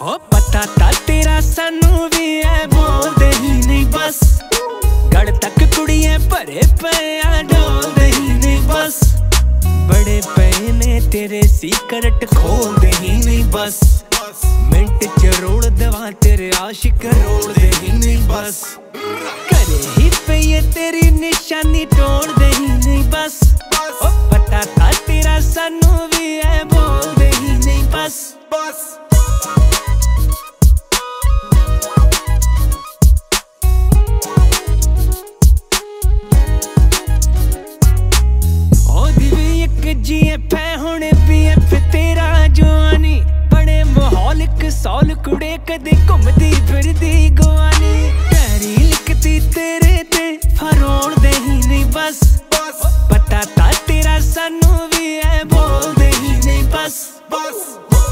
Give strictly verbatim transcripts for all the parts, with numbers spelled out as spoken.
ओ पता ता तेरा सानू भी है, बोलदे ही नहीं बस। गड़ तक कुड़ियां भरे पे आ, डोलदे ही नहीं बस। बड़े पे ने तेरे सीक्रेट खोलदे ही नहीं बस। मिंट च रोड़ दवा तेरे आशिक रोलदे ही नहीं बस। करे ही पे ये तेरी निशानी तोड़दे ही नहीं बस। ओ पता था तेरा सानू भी है, बोलदे ही नहीं बस बस। जी फै हुणे भी फे तेरा जवानी, बड़े माहौलिक सौल कुड़े कदे घुमदी फिरदी गुआनी। पैरी लिखती तेरे ते फरोड़ दे ही नहीं बस। पता ता तेरा सानू भी है, बोलदे ही नहीं बस बस।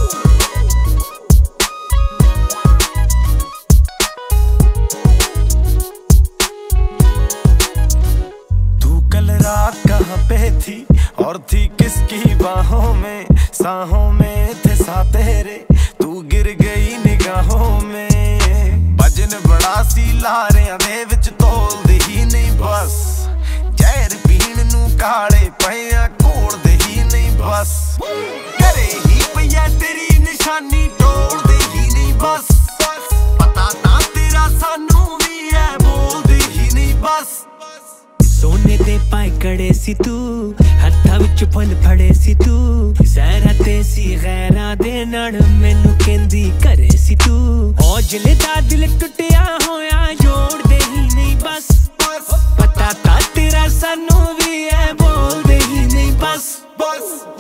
तू कल रात कहाँ पे थी और थी किसकी बाहों में? साहों में थे सा तेरे, तू गिर गई निगाहों में। भजन बड़ा सी लारियां दे विच तोलदे ही नहीं बस। जहर पीण नू काले पिया घोलदे ही नहीं बस। करे ही पिया तेरी निशानी तोड़दे ही नहीं बस। पता ना तेरा सानू भी है, बोलदे ही नहीं बस। सोने दे पाए कड़े सी तू, हत्था विच फल फड़े सी तू। सहरा ते सी गैरां दे नाल मैनू कहंदी करे सी तू। औजले दा दिल टुटिया होया, जोड़दे ही नहीं बस। पता ता तेरा सानू भी है, बोलदे ही नहीं बस बस।